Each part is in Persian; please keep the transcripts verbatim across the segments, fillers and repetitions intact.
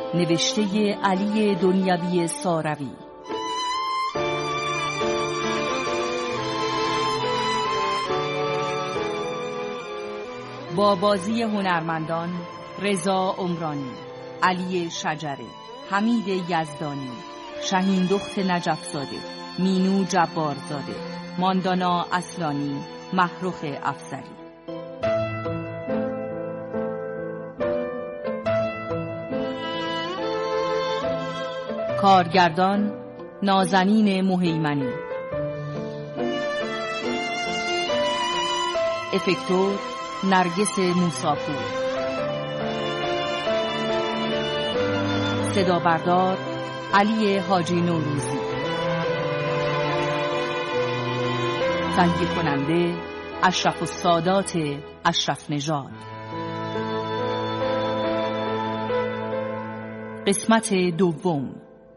نوشته علی دنیوی ساروی. با بازی هنرمندان رضا عمرانی، علی شجره، حمید یزدانی، شهین دخت نجفزاده، مینو جبارزاده، ماندانا اصلانی، محروخ افزری. کارگردان نازنین مهیمنی. افکتور نرگس موساپور. صدا بردار علی حاجی نوروزی. تهیه کننده اشرف السادات اشرف نژاد. قسمت دوم.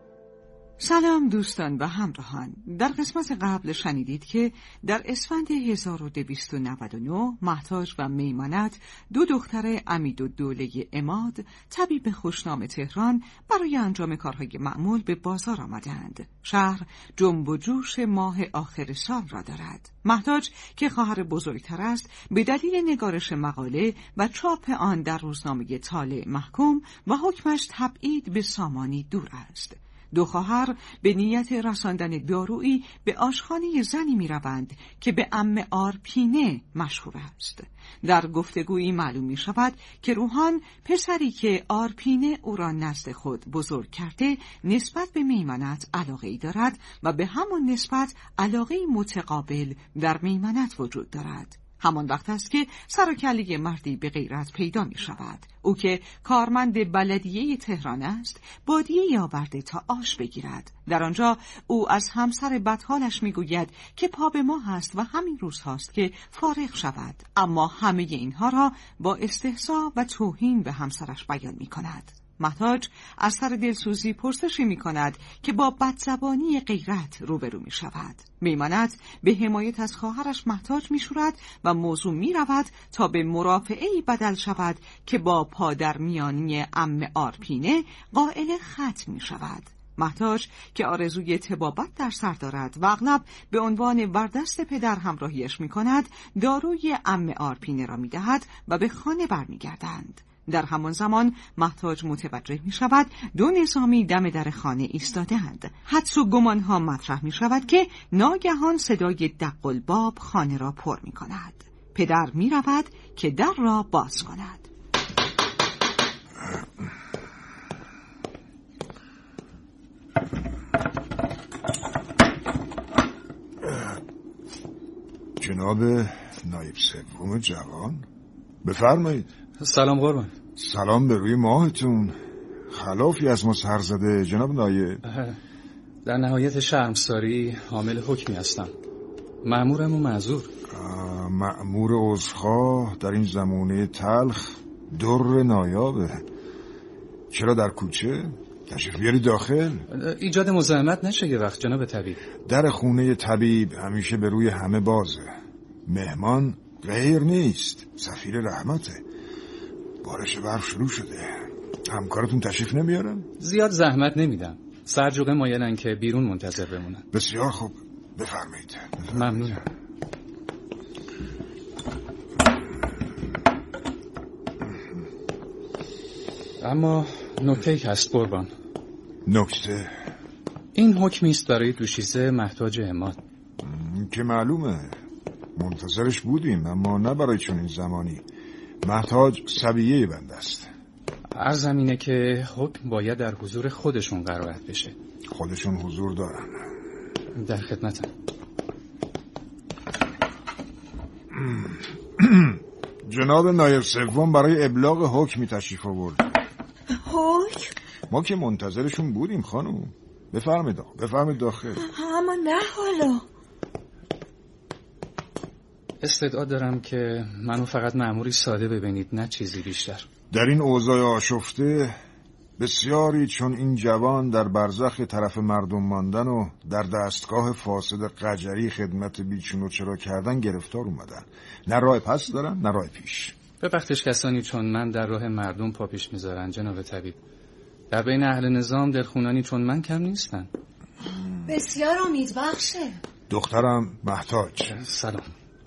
سلام دوستان و همراهان. در قسمت قبل شنیدید که در اسفند هزار و دویست و نود و نه مهتاج و میمنت، دو دختر عمیدالدوله عماد، طبیب خوشنام تهران، برای انجام کارهای معمول به بازار آمدند. شهر جنب و جوش ماه آخر سال را دارد. مهتاج که خواهر بزرگتر است، به دلیل نگارش مقاله و چاپ آن در روزنامه طالع محکوم و حکمش تبعید به سامانی دور است. دو خواهر به نیت رساندن دارویی به آشخانه زنی می روند که به عمه آرپینه مشهور است. در گفتگویی معلوم می شود که روحان، پسری که آرپینه او را نزد خود بزرگ کرده، نسبت به میمنت علاقه ای دارد و به همان نسبت علاقه متقابل در میمنت وجود دارد. همان وقت است که سر و کله مردی به غیرت پیدا می شود. او که کارمند بلدیه تهران است، بادیه آورده تا آش بگیرد. در آنجا او از همسر بدحالش می گوید که پا به ماه است و همین روز هاست که فارغ شود، اما همه اینها را با استهزا و توهین به همسرش بیان می کند. مهتاج از سر دلسوزی پرسشی می کند که با بدزبانی غیرت روبرو می شود. میمنت به حمایت از خواهرش مهتاج می شورد و موضوع می رود تا به مرافعه‌ای بدل شود که با پادرمیانی عمه آرپینه قائل ختم می شود. مهتاج که آرزوی طبابت در سر دارد و اغلب به عنوان وردست پدر همراهیش می کند، داروی عمه آرپینه را می دهد و به خانه برمی گردند. در همان زمان مهتاج متوجه می شود دو نظامی دم در خانه ایستاده‌اند. حدس و گمانها مطرح می شود که ناگهان صدای دق الباب خانه را پر می کند. پدر می رود که در را باز کند. جناب نایب سوم جوان، بفرمایید. سلام قربان. سلام به روی ماهتون. خلافی از ما سر زده جناب نایب. در نهایت شرمساری حامل حکمی هستم. مأمورم و معذور. مأمور عذرخواه در این زمانه تلخ در نایابه. چرا در کوچه؟ تشریف بیاری داخل. ایجاد مزاحمت نشه یه وقت جناب طبیب. در خونه طبیب همیشه به روی همه بازه. مهمان غیر نیست، سفیر رحمته. بارش برف شروع شده. همکارتون تشریف نمیارن؟ زیاد زحمت نمیدم. سرجوقه مایلن که بیرون منتظر بمونن. بسیار خوب، بفرمایید. ممنونم. اما نکته‌ای هست قربان. نکته؟ این حکمی است برای دوشیزه مهتاج عماد. که معلومه، منتظرش بودیم، اما نه برای چنین زمانی. مهتاج صبیه بنده است. عرض اینه که حکم باید در حضور خودشون قرائت بشه. خودشون حضور دارن. در خدمتم. جناب نایب سوم برای ابلاغ حکمی تشریف آورد. حکم؟ ما که منتظرشون بودیم خانم. بفرمایید بفرمایید داخل. اما نه حالا. استعداد دارم که منو فقط مأموری ساده ببینید، نه چیزی بیشتر. در این اوضاع آشفته بسیاری چون این جوان در برزخ طرف مردم ماندن و در دستگاه فاسد قجری خدمت بیچون و چرا کردن گرفتار اومدن. نه راه پس دارن نه راه پیش. به وقتش کسانی چون من در راه مردم پا پیش میذارن جناب طبیب. در بین اهل نظام دلخونانی چون من کم نیستن. بسیار امیدبخشه. دخترم مهتاج. سلام.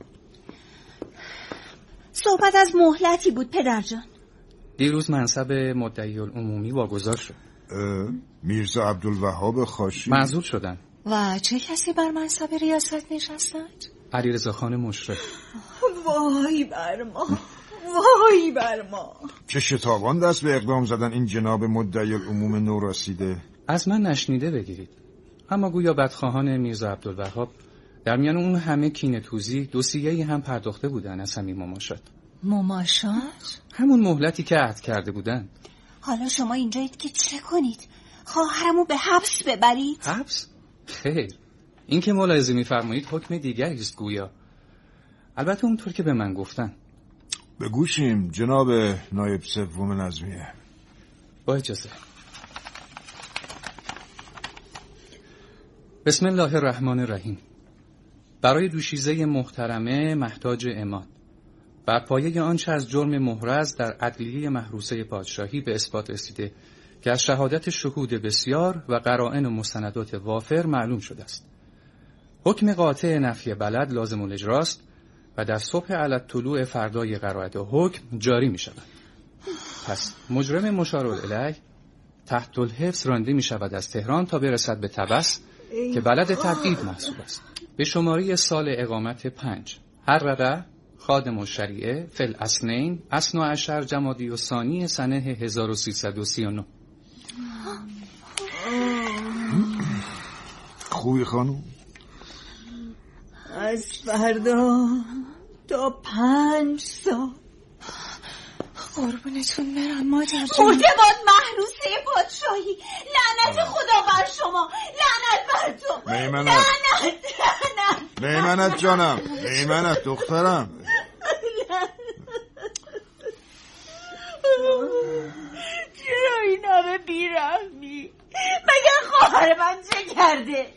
صحبت از مهلتی بود پدر جان. دیروز منصب مدعی العمومی واگذار شد. میرزا عبدالوهاب خاشی معزول شدن. و چه کسی بر منصب ریاست نشستند؟ علیرضا خان مشرف. وای بر ما، وای بر ما. چه شتابان دست به اقدام زدن این جناب مدعی العموم نو رسیده. از من نشنیده بگیرید، اما گویا بدخواهان میرزا عبدالوهاب در میان اون همه کینه توزی دوسیه‌ای هم پرداخته بودن از همین مماشات. مماشات؟ همون مهلتی که عهد کرده بودن. حالا شما اینجایید که چه کنید؟ خواهرمو به حبس ببرید؟ حبس؟ خیر، این که ملاحظه می‌فرمایید حکم دیگری است گویا. البته اونطور که به من گفتن. به گوشیم جناب نایب سوم نظمیه. با اجازه. بسم الله الرحمن الرحیم. برای دوشیزه محترمه مهتاج عماد، بر پایه آنچه از جرم محرز در عدلیه محروسه پادشاهی به اثبات رسیده که از شهادت شهود بسیار و قرائن و مستندات وافر معلوم شده است، حکم قاطع نفی بلد لازم الاجراست و در صبح علی طلوع فردای قرائت حکم جاری می شود. پس مجرم مشار الیه تحت الحفظ رانده می شود از تهران تا برسد به طبس که بلد تبعید محسوب است، به شماره سال اقامت پنج. هر رده خادم الشریعه فی الاثنین اثنا عشر جمادی الثانی سنه هزار و سیصد و سی و نه. خوبی خانم؟ از فردا تا پنج سال. قربونتون برم مادر جان. مرده باد محروسه پادشاهی. لعنت خدا بر شما، لعنت بر تو. میمنت، لعنت لعنت میمنت جانم، میمنت دخترم. چرا این همه بیرحمی؟ مگر خواهر من چه کرده؟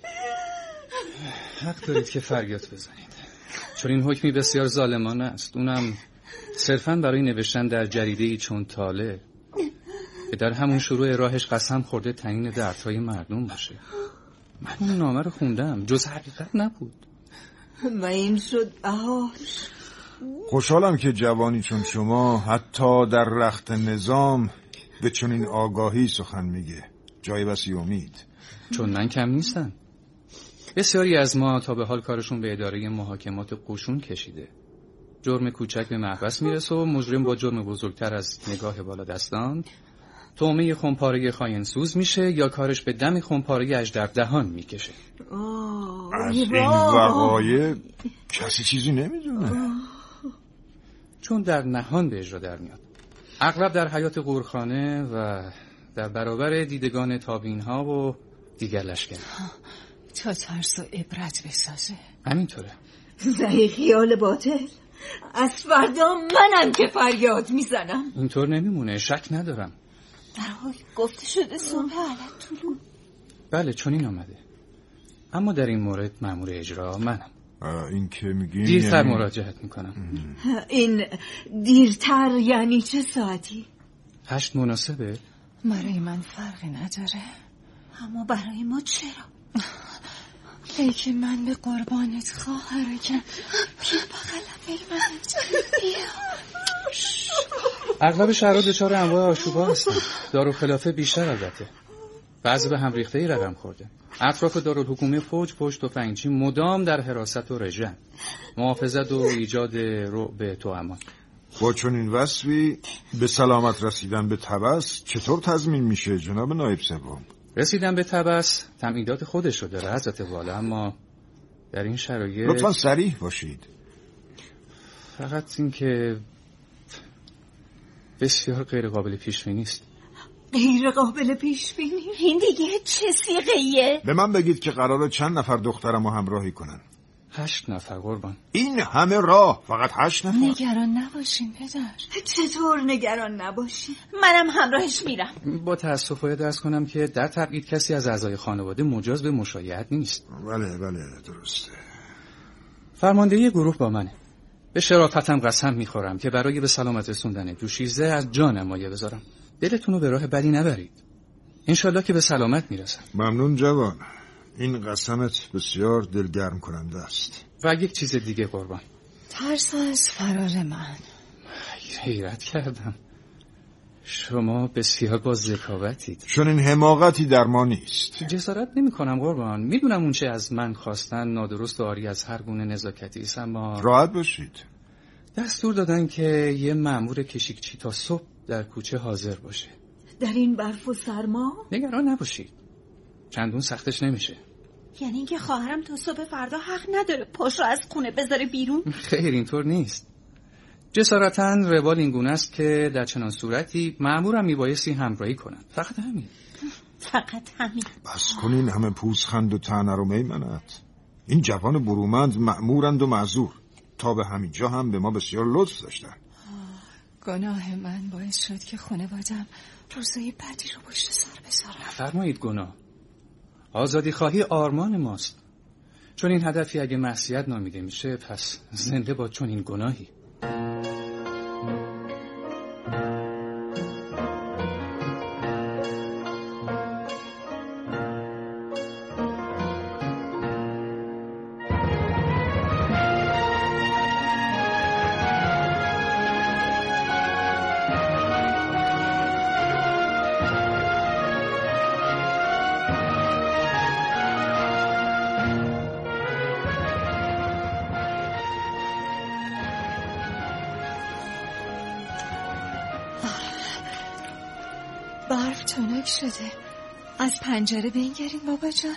حق دارید که فریاد بزنید، چون این حکمی بسیار ظالمانه است، اونم صرفاً برای نوشتن در جریده‌ای چون طالع که در همون شروع راهش قسم خورده تعیین دردهای مردم باشه. من اون نامه رو خوندم، جز حقیقت نبود. و این شد بهار. خوشحالم که جوانی چون شما حتی در رخت نظام به چنین آگاهی سخن میگه. جای بسی امید. چون من کم نیستم. بسیاری از ما تا به حال کارشون به اداره محاکمات قشون کشیده. جرم کوچک به محبس میرسه و مجرم با جرم بزرگتر از نگاه بالا دستان تومه خمپاره خاینسوز میشه یا کارش به دم خمپاره اژدر دهان میکشه. از این وقایع کسی چیزی نمیدونه. چون در نهان به اجرا در میاد. اغلب در حیات قورخانه و در برابر دیدگان تابعین ها و دیگر لشکر. تا ترس و عبرت بسازه. همینطوره. زهی خیال باطل. از فردا منم که فریاد میزنم. اینطور نمیمونه، شک ندارم. در حال گفته شده صبح علی طلوع. بله چون این آمده، اما در این مورد مأمور اجرا منم. این که میگین دیرتر یعنی... مراجعت میکنم. این دیرتر یعنی چه ساعتی؟ هشت مناسبه؟ برای من فرقی نداره، اما برای ما چرا؟ لیکن من به قربانت خواهرم. بیا بغلم میمنت، بیا. اغلب شهرها دچار انواع آشوب‌ها هستن، دارالخلافه بیشتر البته. بعضی به هم ریخته‌ای رقم خورده. اطراف دارالحکومه فوج پشت تفنگچی مدام در حراست و رژن، محافظت و ایجاد رعب توامان. با چنین وصفی به سلامت رسیدن به طبس چطور تضمین میشه جناب نایب سوم؟ رسیدن به طبس تمهیدات خودش رو داره حضرت والا، اما در این شرایط لطفاً صریح باشید. فقط این که بسیار غیر قابل پیش بینی است. غیر قابل پیش بینی؟ این دیگه چه صیغه‌ایه؟ به من بگید که قراره چند نفر دخترم رو همراهی کنن؟ هشت نفر قربان. این همه راه فقط هشت نفر؟ نگران نباشین پدر. چطور نگران نباشین؟ منم همراهش میرم. با تأسف باید عرض کنم که در تبعید کسی از اعضای خانواده مجاز به مشایعت نیست. بله بله درسته. فرماندهی گروه با منه. به شرافتم قسم میخورم که برای به سلامت رسوندن دوشیزه از جانم مایه بذارم. دلتون رو به راه بدی نبرید. انشالله که به سلامت میرسن. ممنون جوان. این قسمت بسیار دلگرم کننده است. و یک چیز دیگه قربان، ترس از فرار من. حیرت کردم، شما بسیار با ذکاوتید. چون این حماقتی در ما نیست. جسارت نمی کنم قربان، میدونم اون چه از من خواستن نادرست و عاری از هر گونه نزاکتی است، اما راحت باشید. دستور دادن که یه مأمور کشیکچی تا صبح در کوچه حاضر باشه. در این برف و سرما؟ نگران نباشید، چندون سختش نمیشه. یعنی اینکه خواهرم تا صبح فردا حق نداره پاش رو از خونه بذاره بیرون؟ خیر، اینطور نیست. جسارتاً روال این گونه است که در چنان صورتی مأمورم میبایستی همراهی کنن. فقط همین. فقط همین. بس کنین همه پوزخند و طعنه رو میمنت. این جوان برومند مأمورند و معذور. تا به همین جا هم به ما بسیار لطف داشتن. گناه من باعث شد که خانواده‌ام روزای بدی رو پشت سر بذارم. نفرمایید گناه. آزادی خواهی آرمان ماست. چون این هدفی اگه معصیت نامیده میشه، پس زنده با چون این گناهی. برف تنک شده. از پنجره بنگرین بابا جان.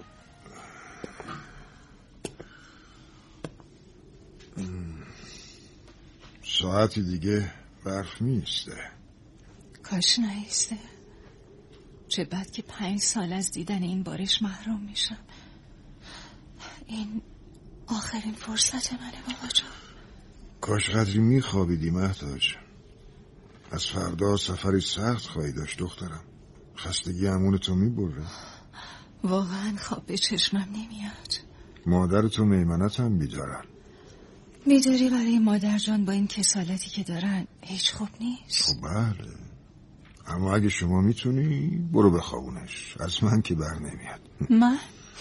ساعتی دیگه برف میسته. کاش نیسته. چه بد که پنج سال از دیدن این بارش محروم میشم. این آخرین فرصت منه بابا جان. کاش قدری میخوابیدی مهتاج. از فردا سفری سخت خواهی داشت دخترم. خستگی امون تو میبره. واقعا خواب به چشمم نمیاد. مادر تو میمنت هم بیدارن. بیداری برای مادر جان با این کسالتی که دارن هیچ خوب نیست. خب بله، اما اگه شما میتونی برو بخوابونش. از من که بر نمیاد. من؟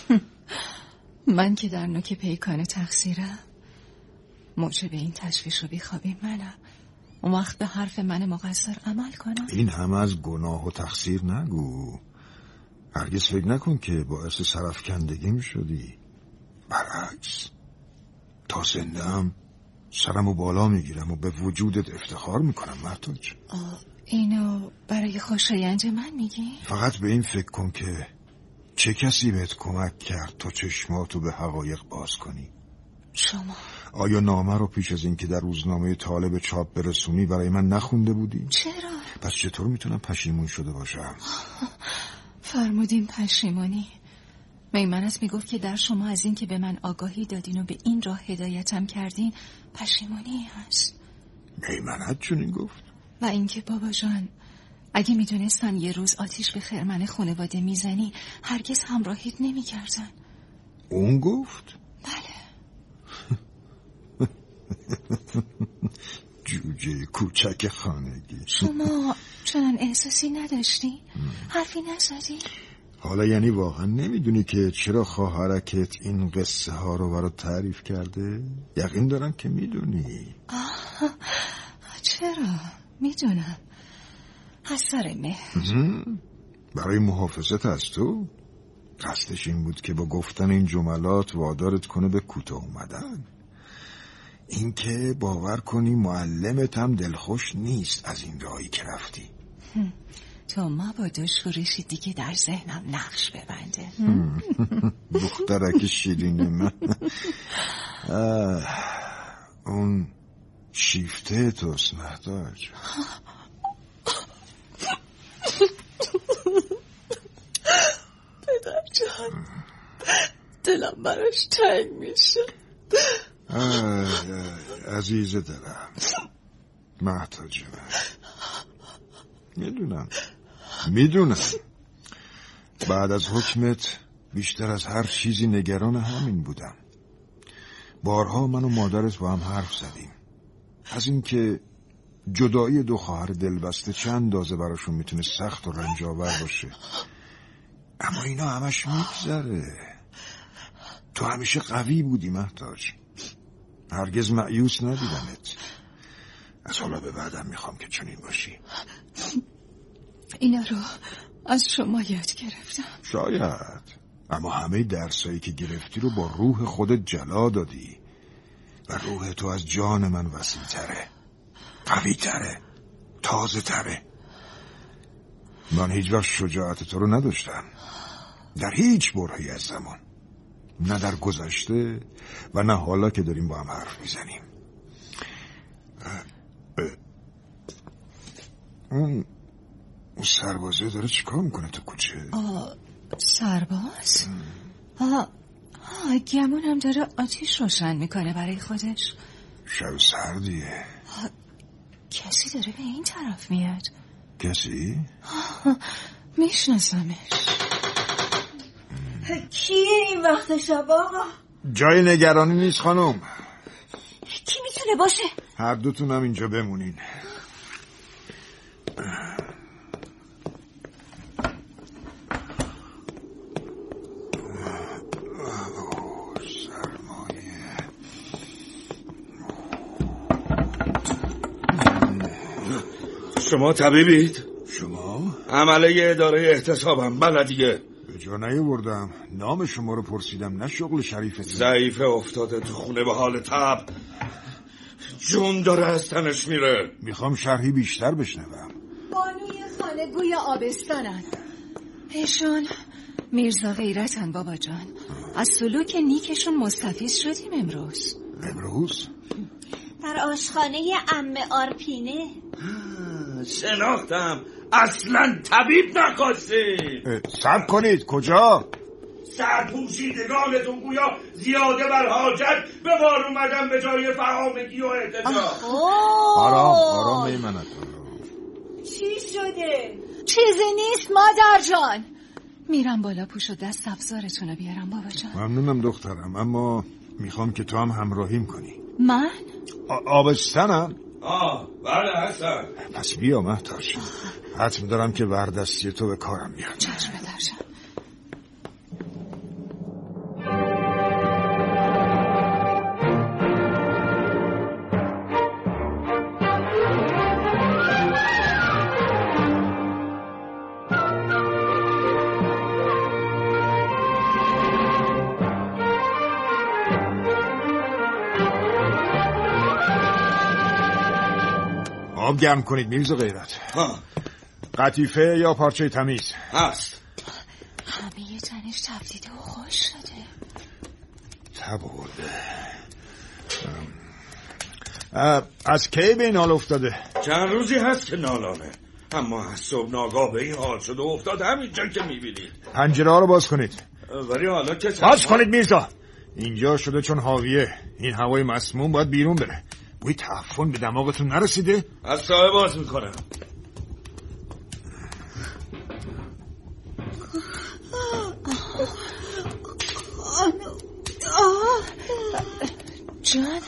من که در نوک پیکان تقصیرم. موجب این تشویش رو بخوابیم منم. اون وقت به حرف من مقصر عمل کنم. این همه از گناه و تقصیر نگو. هرگز فکر نکن که باعث سرفکندگی می شدی. برعکس، تا زنده هم سرمو بالا میگیرم و به وجودت افتخار میکنم مهتاج. اینو برای خوشایند من میگی؟ فقط به این فکر کن که چه کسی بهت کمک کرد تا چشماتو به حقایق باز کنی. شما. آیا نامه رو پیش از این که در روزنامه طالب چاپ برسونی برای من نخونده بودی؟ چرا؟ پس چطور میتونم پشیمون شده باشم؟ فرمودین پشیمانی. میمنت میگفت که در شما از این که به من آگاهی دادین و به این راه هدایتم کردین پشیمانی هست. میمنت چون گفت؟ و اینکه بابا جان اگه میدونستن یه روز آتیش به خرمن خانواده میزنی هرگز همراهیت نمیکردن. اون گفت؟ بله. جوجه کوچک خانگی. شما چنان احساسی نداشتی؟ حرفی نزدی؟ حالا یعنی واقعا نمیدونی که چرا خواهرکت این قصه ها رو برات تعریف کرده؟ یقین دارم که میدونی. آه، چرا؟ میدونم. از سر مهر. برای محافظت از تو؟ قصدش این بود که با گفتن این جملات وادارت کنه به کوتاه اومدن. این که باور کنی معلمت هم دلخوش نیست از این راهی که رفتی. تو ما با دو شورشی دیگه در ذهنم نقش ببنده. دخترک شیرین من. اون شیفته توست مهتاج. پدر جان دلم براش تنگ میشه. عزیز دلم مهتاج من، میدونم میدونم بعد از حکمت بیشتر از هر چیزی نگران همین بودم. بارها من و مادرت با هم حرف زدیم از اینکه جدایی دو خواهر دلبسته چند اندازه براشون میتونه سخت و رنج‌آور باشه، اما اینا همش میگذره. تو همیشه قوی بودی مهتاج، هرگز مایوس ندیدمت. از حالا به بعدم میخوام که چنین باشی. اینا رو از شما یاد گرفتم. شاید، اما همه درسایی که گرفتی رو با روح خودت جلا دادی و روح تو از جان من وسیع تره، قوی تره، تازه تره. من هیچ وقت شجاعت تو رو نداشتم در هیچ برهه‌ای از زمان، نه در گذشته و نه حالا که داریم با هم حرف میزنیم. اون اون سربازه داره چیکار میکنه تو کوچه؟ آه، سرباز؟ آه، آه، گمون هم داره آتیش روشن میکنه برای خودش. شب سردیه. آه، کسی داره به این طرف میاد. کسی؟ میشناسمش. کیه این وقت شب آقا؟ جای نگرانی نیست خانم. کی میتونه باشه؟ هر دوتون هم اینجا بمونین. شما طبیبید؟ شما؟ عمله اداره احتسابم. بلدیه. به جا نیاوردم. نام شما رو پرسیدم، نه شغل شریفتون. ضعیف افتاده تو خونه به حال تب، جون داره از تنش میره. میخوام شرحی بیشتر بشنوم. بانوی خانه گوی آبستانن. ایشون میرزا غیرتن بابا جان. از سلوک نیکشون مستفیض شدیم امروز. امروز؟ در آشخانه عمه آرپینه. شناختم. اصلا طبیب نخواستیم. صبر کنید. کجا؟ سرپوشیدگانتون گویا زیاده بر حاجت به بار اومدن به جای فهامگی و احتجاج. آرام آرام میمند. چی شده؟ چیزی نیست مادر جان. میرم بالا پوش و دست افزارتون رو بیارم بابا جان. ممنونم دخترم، اما میخوام که تو هم همراهیم کنی. من؟ آبستنم؟ آه بله هستم. پس بیا مهتاج، حتم دارم که وردستی تو به کارم بیاد. چشم درشم. آب گرم کنید میرزا غیرت. ها. قطیفه یا پارچه تمیز؟ هست. همه تنش تفدیده و خوش شده. تب برده. از کی به این حال افتاده؟ چند روزی هست که نالانه، اما از صبح ناگاه به این حال شده و افتاد همینجا که میبینید. پنجره ها رو باز کنید. ولی حالا که باز کنید میرزا. اینجا شده چون حاویه، این هوای مسموم باید بیرون بره. بوی تعفن به دماغتون نرسیده؟ از سایه باز میکنم. جانم.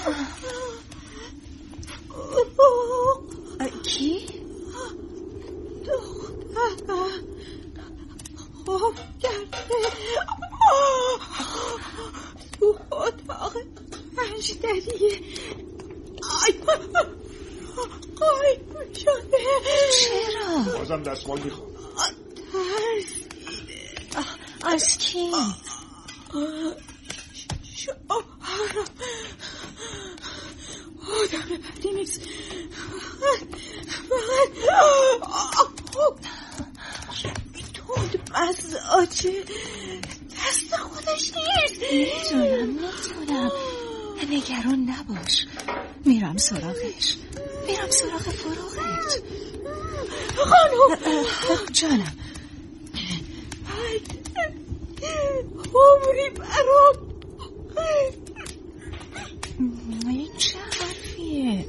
کی؟ دخترم خواب کرده تو اتاق پنجدریه. آی آی شده. چرا؟ بازم دستمال میخوام. ترسیده. از کی؟ شوهرم آدم بدی نیست، فقط تند مزاجه، دست خودش نیست. میتونم میتونم نگران نباش. میرم سراغش، میرم سراغ فروغت. خانم جانم. عمری برام. این چه حرفیه؟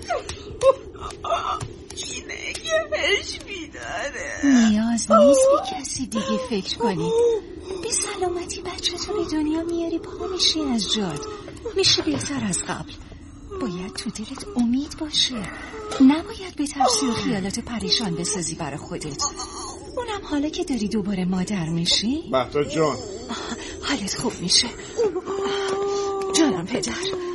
اینه که بهش بیداره. نیاز نیست به کسی دیگه فکر کنی. بی سلامتی بچه تو به دنیا میاری، پا میشی از جاد، میشه بهتر از قبل. باید تو دلت امید باشه، نباید به ترسی و خیالات پریشان بسازی برای خودت، اونم حالا که داری دوباره مادر میشی. مهتاج جان، حالت خوب میشه. جانم پدر.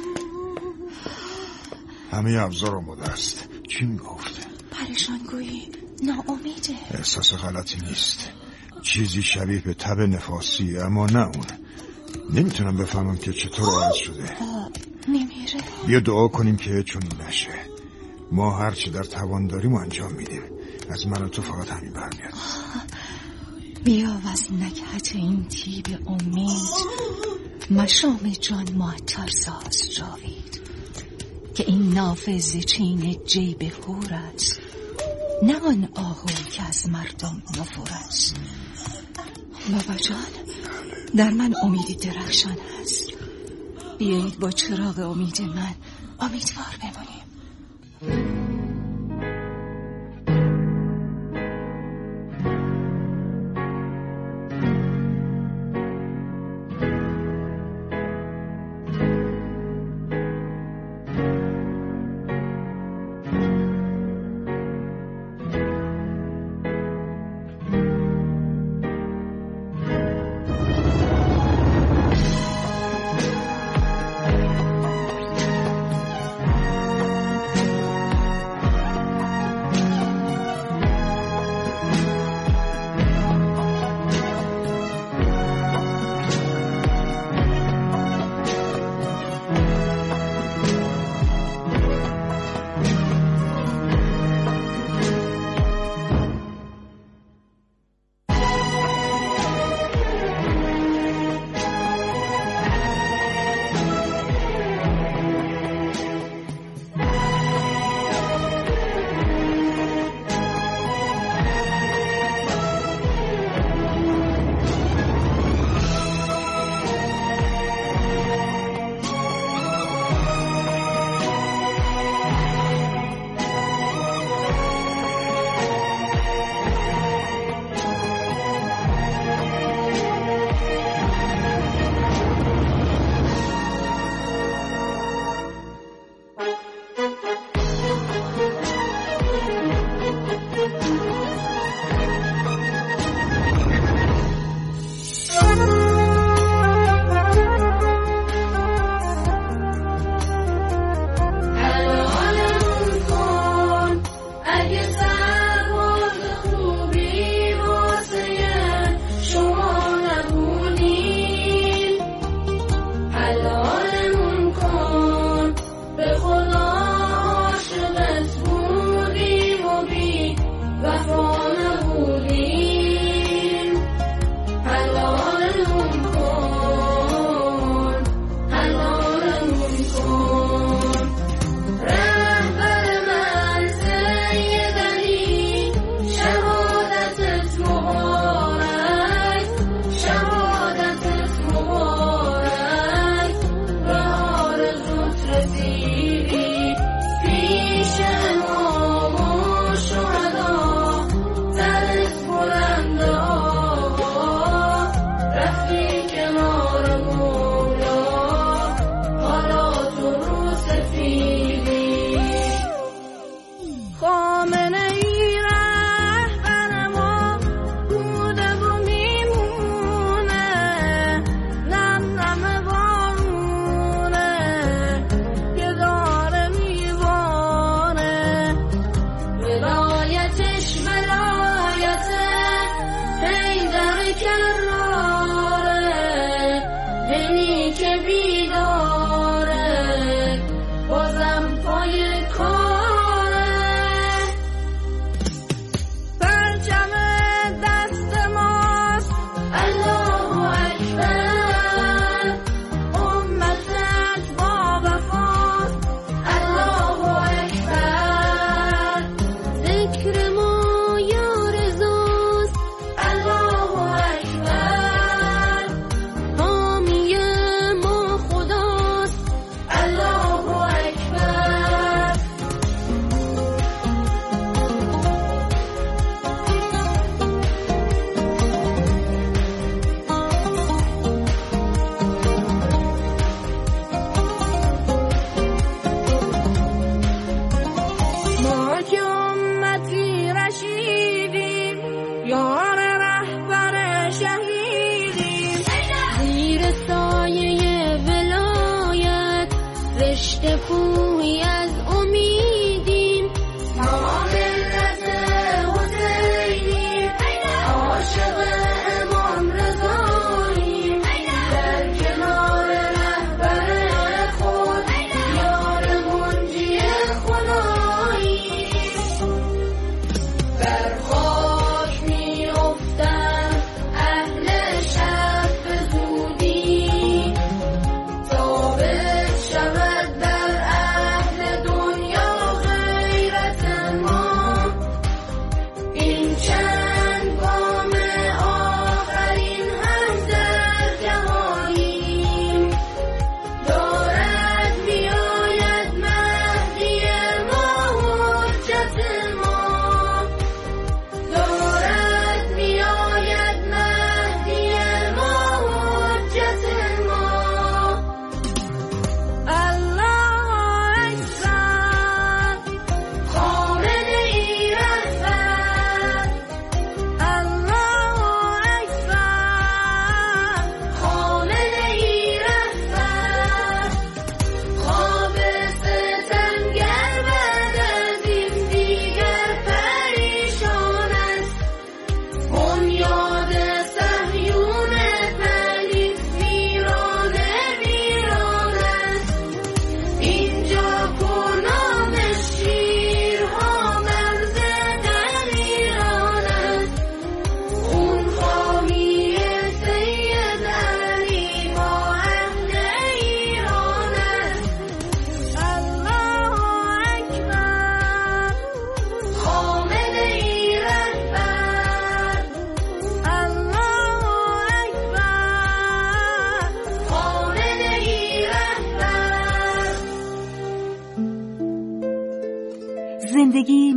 همه ابزار آماده است. چی میگفت؟ پریشان گویی، ناامیده. احساس غلطی نیست، چیزی شبیه به تب نفاسی، اما نه اون. نمیتونم بفهمم که چطور عوض شده. میمیره. بیا دعا کنیم که چنین نشه. ما هرچی در توان داریم انجام میدیم. از من و تو فقط همین برمیاد. بیا و از نکهت این تیب امید مشام جان معطر ساز جاوید، که این نافذ چین جیب هور است، نه آن آهوی که از مردم نفور است. بابا جان، در من امیدی درخشان هست. بیایید با چراغ امید من امیدوار بمانیم.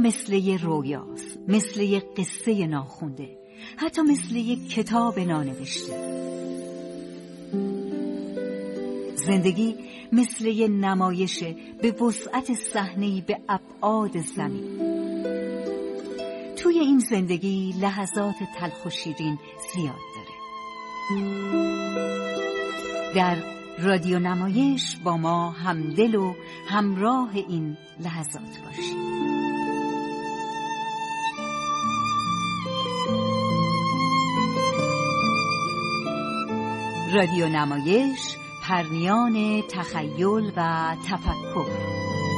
مثل یه رویاست، مثل یه قصه ناخونده، حتی مثل یه کتاب نانوشته. زندگی مثل یه نمایشه به وسعت صحنه‌ای به ابعاد زمین. توی این زندگی لحظات تلخ و شیرین زیاد داره. در رادیو نمایش با ما همدل و همراه این لحظات باشید. رادیو نمایش، پرنیان تخیل و تفکر.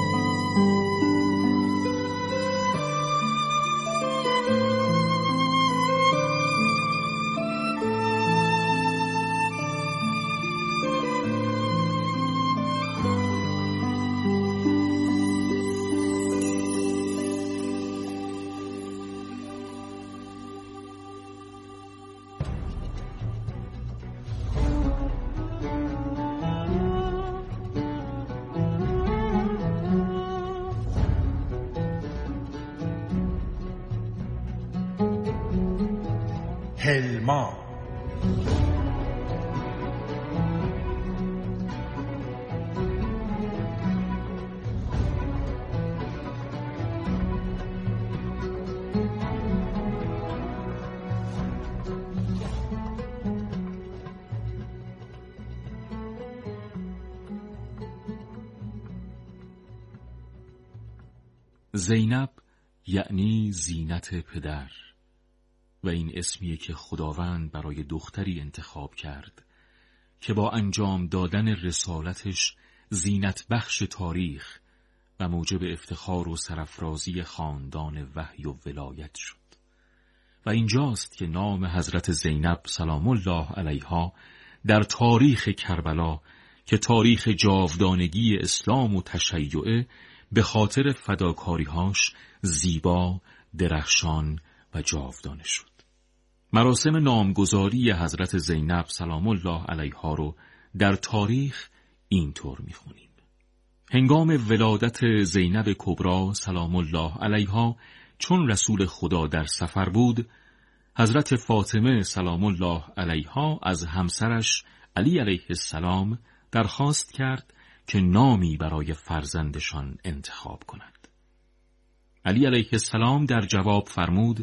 هلما. زینب یعنی زینت پدر و این اسمیه که خداوند برای دختری انتخاب کرد که با انجام دادن رسالتش زینت بخش تاریخ و موجب افتخار و سرافرازی خاندان وحی و ولایت شد. و اینجاست که نام حضرت زینب سلام الله علیها در تاریخ کربلا که تاریخ جاودانگی اسلام و تشیعه به خاطر فداکاری‌هاش زیبا، درخشان و جاودانه شد. مراسم نامگذاری حضرت زینب سلام الله علیها رو در تاریخ اینطور میخونیم. هنگام ولادت زینب کبری سلام الله علیها چون رسول خدا در سفر بود، حضرت فاطمه سلام الله علیها از همسرش علی علیه السلام درخواست کرد که نامی برای فرزندشان انتخاب کند. علی علیه السلام در جواب فرمود